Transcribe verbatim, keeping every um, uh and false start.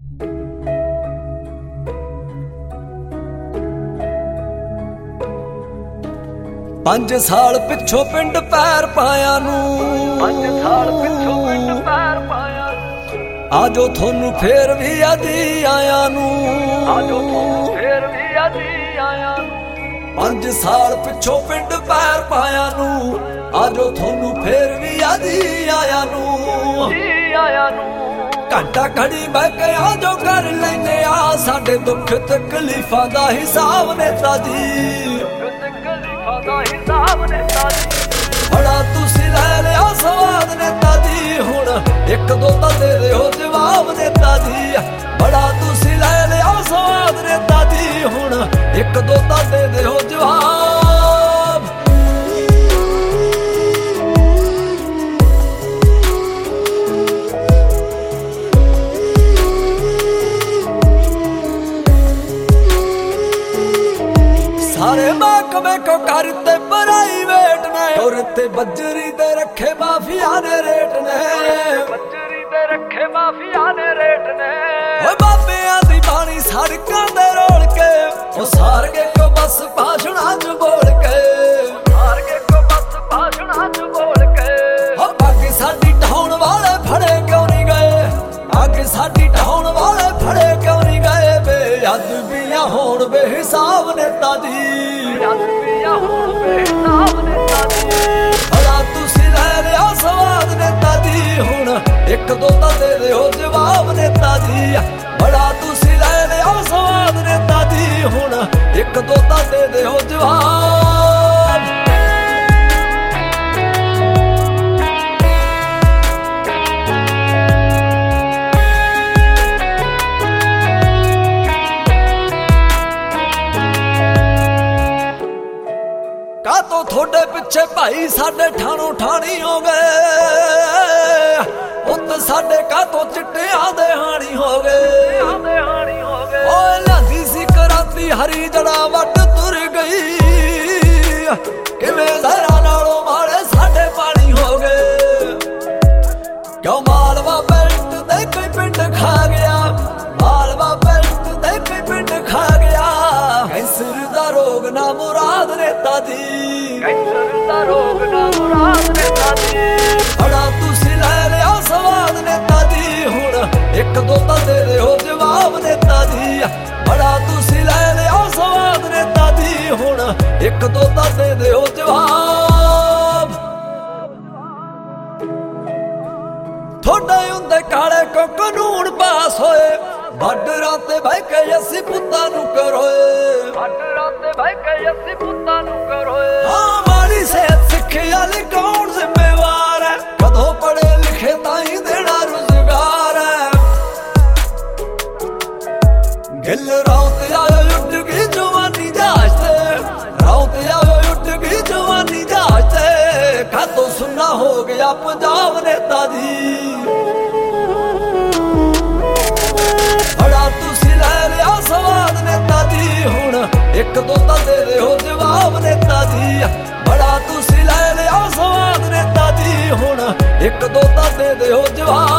पंज साल पिछों पिंड पैर पाया नू पंज साल पिछों पिंड पैर पाया आजो थोनू फेर भी आदी आया नू आजो थोनू फेर भी आदी आया पंज साल पिछों पिंड पैर पाया नू आजो थोनू फेर भी आदी आया नू आया नू घंटा घड़ी बह के आजो कर लेने आ साडे दुख तकलीफां दा हिसाब नेता जी बड़ा तुसी लै लिया स्वाद नेता जी हुण एक दो तां दे दिओ जवाब नेता जी बड़ा तुसी लै लिया स्वाद नेता जी हुण एक दो तां दे दिओ जवाब सारे महकमे को करते प्राइवेट ने और ते बजरी दे रखे माफिया ने रेट ने बजरी दे रखे माफिया ने रेट ने ओ बाबियां दी पानी सड़कां दे रोल के ओ सारगे को बस भाषणां च बोल के सारगे को बस भाषणां च बोल के ओ बाकी साडी ढाउण वाले फड़े क्यों नहीं गए आगे साडी ढाउण वाले फड़े क्यों नहीं गए बे अदबियां होण बेहिसाब नेता जी अदबियां होण बेहिसाब नेता जी बड़ा तुसी लै लिया स्वाद नेता जी हुण एक दो तां दे दिओ जवाब नेता जी बड़ा तुसी लै लिया स्वाद नेता जी हुण एक दो तां दे दिओ जवाब का तो थोड़े पिछे भाई साडे ठाणो ठाणी हो गए उत साडे का तो चिट्टियां दे हाणी हो गए ओए लांदी सी कराती हरी जड़ा वट तुर गई किवें जहरा नालों मारे साडे पानी हो गए क्यों मालवा बेल्ट दे कोई पिंड खा गया मालवा बेल्ट दे कोई पिंड खा गया कैंसर दा रोग ना मुराद नेता जी कैंसर दा रोग ना मुराद नेता जी बड़ा तुसी लै लिया स्वाद नेता जी हुण एक दो तां दे दिओ जवाब नेता जी बड़ा तुसी लै लिया स्वाद नेता जी हुण एक दो तां दे दिओ जवाब थोड़े हुंदे काले को कानून पास होए बार्डरां ते बह के असीं पुत्तां नूं करोए बार्डरां ते बह के असीं पुत्तां नूं करोए हां माड़ी सेहत सिक्ख्या लई कौन जिम्मेवार है कदों पढ़े लिखे ताईं देना रोजगार है गिल रौत आयो उठ गई जवानी जहाज ते रौत आयो उठ गई जवानी जहाज ते कातों सुन्ना हो गया पंजाब नेता जी स्वाद नेता जी हुण एक दो तां दे दिओ जवाब नेता जी बड़ा तुसी लै लिया स्वाद नेता जी हुण एक दो तां दे दिओ जवाब